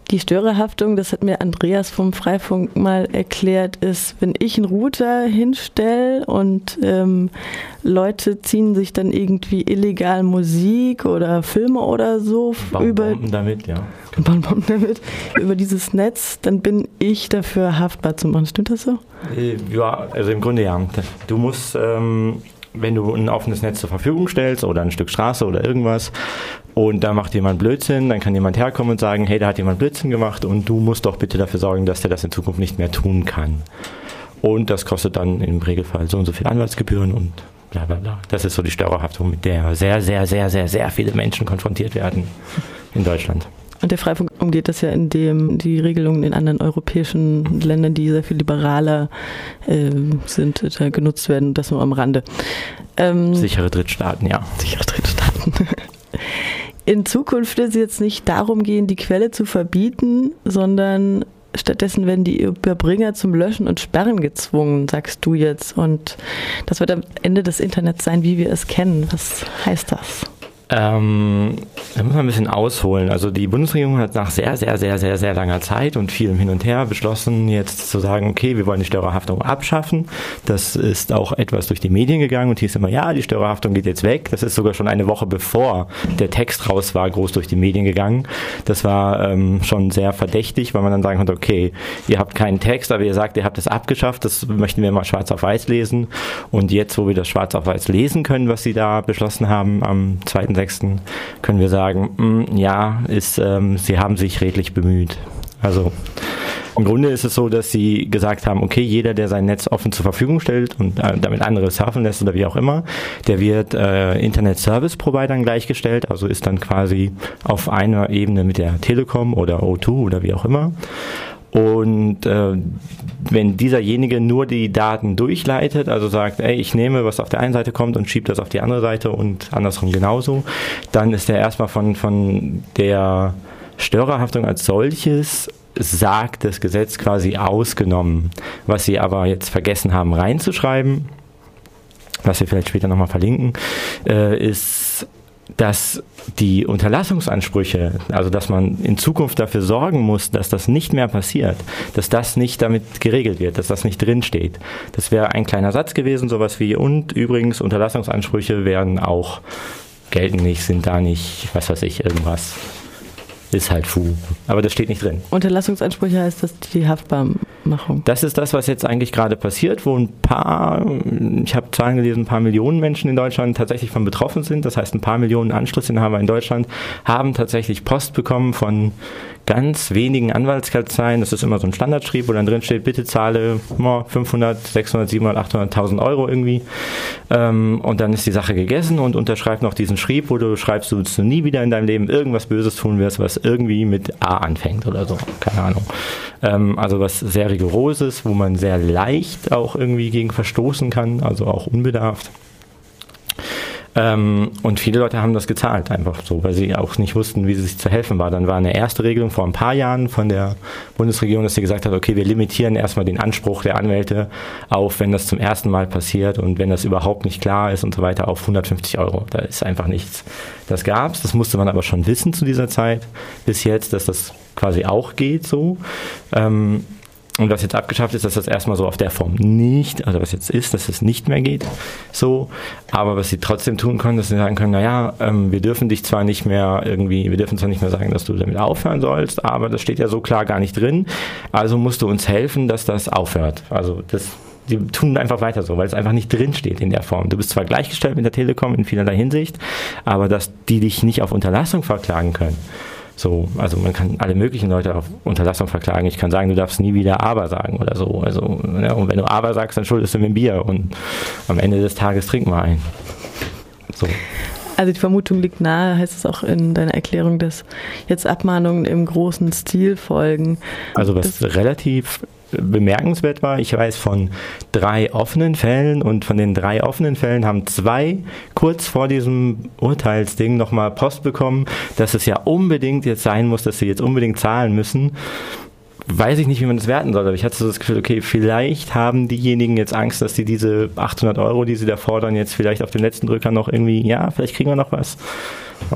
Die Störerhaftung, das hat mir Andreas vom Freifunk mal erklärt, ist, wenn ich einen Router hinstelle und Leute ziehen sich dann irgendwie illegal Musik oder Filme oder so Bauen Bomben damit, über dieses Netz, dann bin ich dafür haftbar zu machen. Stimmt das so? Ja, also im Grunde ja. Du musst, wenn du ein offenes Netz zur Verfügung stellst oder ein Stück Straße oder irgendwas und da macht jemand Blödsinn, dann kann jemand herkommen und sagen, hey, da hat jemand Blödsinn gemacht und du musst doch bitte dafür sorgen, dass der das in Zukunft nicht mehr tun kann. Und das kostet dann im Regelfall so und so viel Anwaltsgebühren und bla bla bla. Das ist so die Störerhaftung, mit der sehr, sehr, sehr, sehr, sehr viele Menschen konfrontiert werden in Deutschland. Und der Freifunk umgeht das ja, indem die Regelungen in anderen europäischen Ländern, die sehr viel liberaler sind, da genutzt werden. Das nur am Rande. Sichere Drittstaaten, ja. Sichere Drittstaaten. In Zukunft wird es jetzt nicht darum gehen, die Quelle zu verbieten, sondern stattdessen werden die Überbringer zum Löschen und Sperren gezwungen, sagst du jetzt. Und das wird am Ende des Internets sein, wie wir es kennen. Was heißt das? Da muss man ein bisschen ausholen. Also die Bundesregierung hat nach sehr, sehr, sehr, sehr, sehr langer Zeit und vielem Hin und Her beschlossen, jetzt zu sagen, okay, wir wollen die Störerhaftung abschaffen. Das ist auch etwas durch die Medien gegangen und hieß immer, ja, die Störerhaftung geht jetzt weg. Das ist sogar schon eine Woche bevor der Text raus war, groß durch die Medien gegangen. Das war schon sehr verdächtig, weil man dann sagen konnte, okay, ihr habt keinen Text, aber ihr sagt, ihr habt es abgeschafft. Das möchten wir mal schwarz auf weiß lesen. Und jetzt, wo wir das schwarz auf weiß lesen können, was sie da beschlossen haben am 2.6., können wir sagen, ja, sie haben sich redlich bemüht. Also im Grunde ist es so, dass sie gesagt haben, okay, jeder, der sein Netz offen zur Verfügung stellt und damit andere surfen lässt oder wie auch immer, der wird Internet-Service-Providern gleichgestellt, also ist dann quasi auf einer Ebene mit der Telekom oder O2 oder wie auch immer. Und wenn dieserjenige nur die Daten durchleitet, also sagt, ey, ich nehme, was auf der einen Seite kommt und schiebe das auf die andere Seite und andersrum genauso, dann ist er erstmal von der Störerhaftung als solches, sagt das Gesetz quasi ausgenommen. Was sie aber jetzt vergessen haben reinzuschreiben, was wir vielleicht später nochmal verlinken, ist, dass die Unterlassungsansprüche, also dass man in Zukunft dafür sorgen muss, dass das nicht mehr passiert, dass das nicht damit geregelt wird, dass das nicht drinsteht. Das wäre ein kleiner Satz gewesen, sowas wie, und übrigens, Unterlassungsansprüche werden auch, gelten nicht, sind da nicht, was weiß ich, irgendwas. Ist halt Fu. Aber das steht nicht drin. Unterlassungsansprüche heißt das die Haftbarmachung? Das ist das, was jetzt eigentlich gerade passiert, wo ich habe Zahlen gelesen, ein paar Millionen Menschen in Deutschland tatsächlich von betroffen sind. Das heißt, ein paar Millionen Anschlussinhaber in Deutschland haben tatsächlich Post bekommen von ganz wenigen Anwaltskanzleien. Das ist immer so ein Standardschrieb, wo dann drin steht, bitte zahle 500, 600, 700, 800.000 Euro irgendwie. Und dann ist die Sache gegessen und unterschreib noch diesen Schrieb, wo du schreibst, dass du nie wieder in deinem Leben irgendwas Böses tun wirst, was irgendwie mit A anfängt oder so. Keine Ahnung. Also was sehr rigoroses, wo man sehr leicht auch irgendwie gegen verstoßen kann, also auch unbedarft. Und viele Leute haben das gezahlt, einfach so, weil sie auch nicht wussten, wie sie sich zu helfen war. Dann war eine erste Regelung vor ein paar Jahren von der Bundesregierung, dass sie gesagt hat, okay, wir limitieren erstmal den Anspruch der Anwälte auf, wenn das zum ersten Mal passiert und wenn das überhaupt nicht klar ist und so weiter, auf 150 Euro. Da ist einfach nichts. Das gab's, das musste man aber schon wissen zu dieser Zeit, bis jetzt, dass das quasi auch geht so. Und was jetzt abgeschafft ist, dass das erstmal so auf der Form nicht, also was jetzt ist, dass es nicht mehr geht, so. Aber was sie trotzdem tun können, dass sie sagen können, naja, wir dürfen zwar nicht mehr sagen, dass du damit aufhören sollst, aber das steht ja so klar gar nicht drin. Also musst du uns helfen, dass das aufhört. Also die tun einfach weiter so, weil es einfach nicht drin steht in der Form. Du bist zwar gleichgestellt mit der Telekom in vielerlei Hinsicht, aber dass die dich nicht auf Unterlassung verklagen können. So, also man kann alle möglichen Leute auf Unterlassung verklagen. Ich kann sagen, du darfst nie wieder aber sagen oder so. Also, ja, und wenn du aber sagst, dann schuldest du mir ein Bier und am Ende des Tages trinken wir ein. So. Also die Vermutung liegt nahe, heißt es auch in deiner Erklärung, dass jetzt Abmahnungen im großen Stil folgen. Also was relativ bemerkenswert war, ich weiß von 3 offenen Fällen und von den 3 offenen Fällen haben 2 kurz vor diesem Urteilsding nochmal Post bekommen, dass es ja unbedingt jetzt sein muss, dass sie jetzt unbedingt zahlen müssen. Weiß ich nicht, wie man das werten soll, aber ich hatte so das Gefühl, okay, vielleicht haben diejenigen jetzt Angst, dass sie diese 800 Euro, die sie da fordern, jetzt vielleicht auf den letzten Drücker noch irgendwie, ja, vielleicht kriegen wir noch was. Und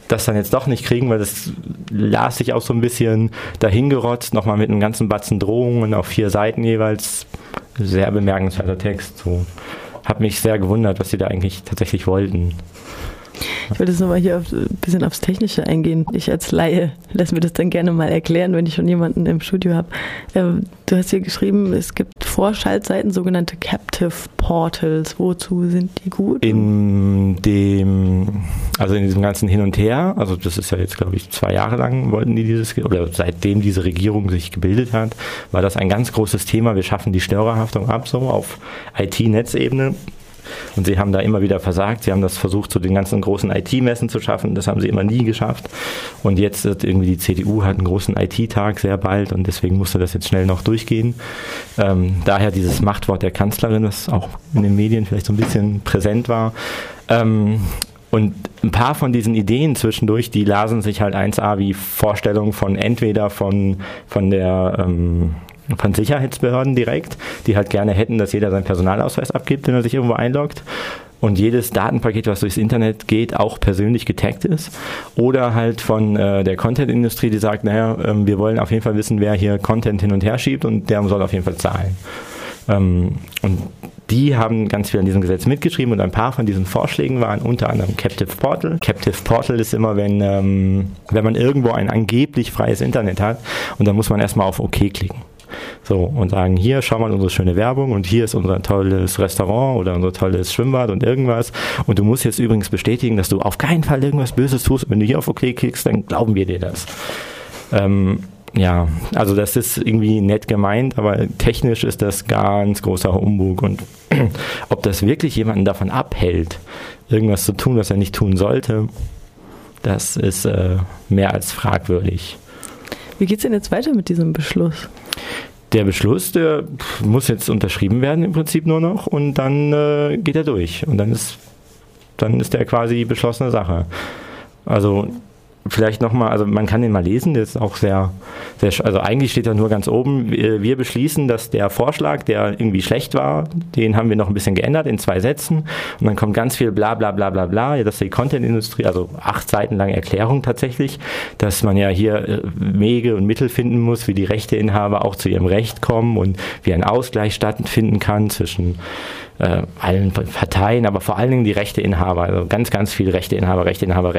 das dann jetzt doch nicht kriegen, weil das las sich auch so ein bisschen dahingerotzt, nochmal mit einem ganzen Batzen Drohungen auf 4 Seiten jeweils. Sehr bemerkenswerter Text. So. Hab mich sehr gewundert, was sie da eigentlich tatsächlich wollten. Ich wollte jetzt nochmal hier ein bisschen aufs Technische eingehen. Ich als Laie lass mir das dann gerne mal erklären, wenn ich schon jemanden im Studio habe. Du hast hier geschrieben, es gibt Vorschaltseiten, sogenannte Captive Portals. Wozu sind die gut? In diesem ganzen Hin und Her, also das ist ja jetzt, glaube ich, 2 Jahre lang wollten die oder seitdem diese Regierung sich gebildet hat, war das ein ganz großes Thema. Wir schaffen die Störerhaftung ab, so auf IT-Netzebene. Und sie haben da immer wieder versagt. Sie haben das versucht, zu den ganzen großen IT-Messen zu schaffen. Das haben sie immer nie geschafft. Und jetzt irgendwie die CDU hat einen großen IT-Tag sehr bald und deswegen musste das jetzt schnell noch durchgehen. Daher dieses Machtwort der Kanzlerin, das auch in den Medien vielleicht so ein bisschen präsent war. Und ein paar von diesen Ideen zwischendurch, die lasen sich halt 1a wie Vorstellungen von entweder von Sicherheitsbehörden direkt, die halt gerne hätten, dass jeder seinen Personalausweis abgibt, wenn er sich irgendwo einloggt und jedes Datenpaket, was durchs Internet geht, auch persönlich getaggt ist. Oder halt von der Content-Industrie, die sagt, wir wollen auf jeden Fall wissen, wer hier Content hin und her schiebt und der soll auf jeden Fall zahlen. Und die haben ganz viel an diesem Gesetz mitgeschrieben und ein paar von diesen Vorschlägen waren unter anderem Captive Portal. Captive Portal ist immer, wenn man irgendwo ein angeblich freies Internet hat und dann muss man erstmal auf OK klicken. So, und sagen, hier, schau mal unsere schöne Werbung und hier ist unser tolles Restaurant oder unser tolles Schwimmbad und irgendwas. Und du musst jetzt übrigens bestätigen, dass du auf keinen Fall irgendwas Böses tust. Wenn du hier auf OK klickst, dann glauben wir dir das. Ja, also das ist irgendwie nett gemeint, aber technisch ist das ganz großer Humbug. Und ob das wirklich jemanden davon abhält, irgendwas zu tun, was er nicht tun sollte, das ist mehr als fragwürdig. Wie geht's denn jetzt weiter mit diesem Beschluss? Der Beschluss, der muss jetzt unterschrieben werden im Prinzip nur noch und dann geht er durch und dann ist der quasi beschlossene Sache. Also vielleicht nochmal, also man kann den mal lesen, der ist auch sehr, also eigentlich steht da nur ganz oben, wir beschließen, dass der Vorschlag, der irgendwie schlecht war, den haben wir noch ein bisschen geändert in 2 Sätzen und dann kommt ganz viel bla bla bla bla bla, dass die Content-Industrie, also 8 Seiten lange Erklärung tatsächlich, dass man ja hier Wege und Mittel finden muss, wie die Rechteinhaber auch zu ihrem Recht kommen und wie ein Ausgleich stattfinden kann zwischen allen Parteien, aber vor allen Dingen die Rechteinhaber, also ganz, ganz viele Rechteinhaber,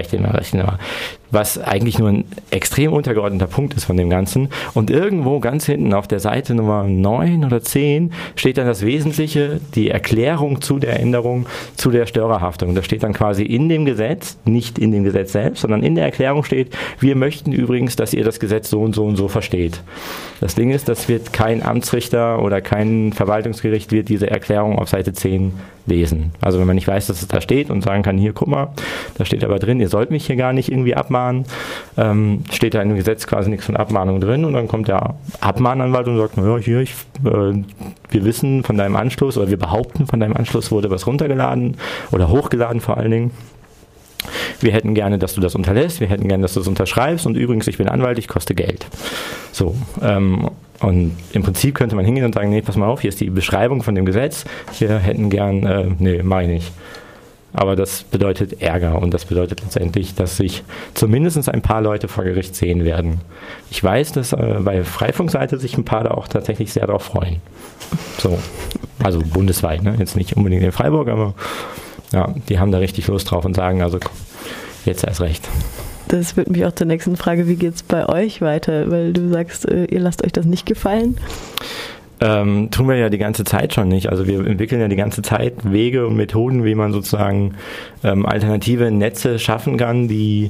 was eigentlich nur ein extrem untergeordneter Punkt ist von dem Ganzen. Und irgendwo ganz hinten auf der Seite Nummer 9 oder 10 steht dann das Wesentliche, die Erklärung zu der Änderung, zu der Störerhaftung. Da steht dann quasi in dem Gesetz, nicht in dem Gesetz selbst, sondern in der Erklärung steht, wir möchten übrigens, dass ihr das Gesetz so und so und so versteht. Das Ding ist, das wird kein Amtsrichter oder kein Verwaltungsgericht wird diese Erklärung auf Seite 10 lesen. Also wenn man nicht weiß, dass es da steht und sagen kann, hier, guck mal, da steht aber drin, ihr sollt mich hier gar nicht irgendwie abmahnen, steht da in dem Gesetz quasi nichts von Abmahnung drin und dann kommt der Abmahnanwalt und sagt, naja, hier, wir wissen von deinem Anschluss oder wir behaupten, von deinem Anschluss wurde was runtergeladen oder hochgeladen vor allen Dingen. Wir hätten gerne, dass du das unterlässt, wir hätten gerne, dass du das unterschreibst und übrigens, ich bin Anwalt, ich koste Geld. So, und im Prinzip könnte man hingehen und sagen, nee, pass mal auf, hier ist die Beschreibung von dem Gesetz, wir hätten gern, nee, mach ich nicht. Aber das bedeutet Ärger und das bedeutet letztendlich, dass sich zumindest ein paar Leute vor Gericht sehen werden. Ich weiß, dass bei Freifunkseite sich ein paar da auch tatsächlich sehr darauf freuen. So, also bundesweit, ne? Jetzt nicht unbedingt in Freiburg, aber ja, die haben da richtig Lust drauf und sagen, also jetzt erst recht. Das führt mich auch zur nächsten Frage, wie geht es bei euch weiter? Weil du sagst, ihr lasst euch das nicht gefallen. Tun wir ja die ganze Zeit schon nicht. Also wir entwickeln ja die ganze Zeit Wege und Methoden, wie man sozusagen alternative Netze schaffen kann, die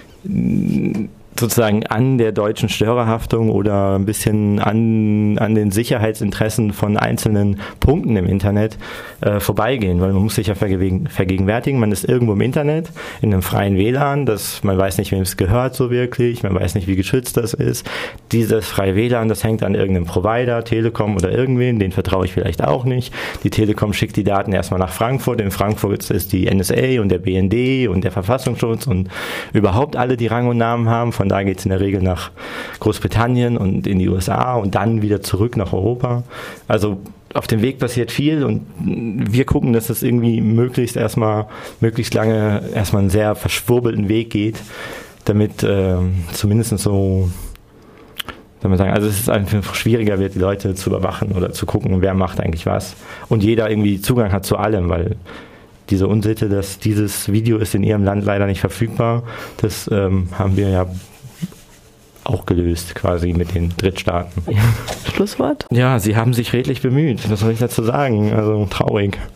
sozusagen an der deutschen Störerhaftung oder ein bisschen an den Sicherheitsinteressen von einzelnen Punkten im Internet vorbeigehen, weil man muss sich ja vergegenwärtigen, man ist irgendwo im Internet, in einem freien WLAN, man weiß nicht, wem es gehört so wirklich, man weiß nicht, wie geschützt das ist. Dieses freie WLAN, das hängt an irgendeinem Provider, Telekom oder irgendwen, den vertraue ich vielleicht auch nicht. Die Telekom schickt die Daten erstmal nach Frankfurt, in Frankfurt ist die NSA und der BND und der Verfassungsschutz und überhaupt alle, die Rang und Namen haben. Von da geht es in der Regel nach Großbritannien und in die USA und dann wieder zurück nach Europa. Also auf dem Weg passiert viel und wir gucken, dass das irgendwie möglichst lange erstmal einen sehr verschwurbelten Weg geht, damit zumindest so, soll man sagen, also es ist einfach schwieriger wird, die Leute zu überwachen oder zu gucken, wer macht eigentlich was und jeder irgendwie Zugang hat zu allem, weil diese Unsitte, dass dieses Video ist in ihrem Land leider nicht verfügbar, das haben wir ja auch gelöst, quasi mit den Drittstaaten. Schlusswort? Ja, sie haben sich redlich bemüht. Was soll ich dazu sagen? Also traurig.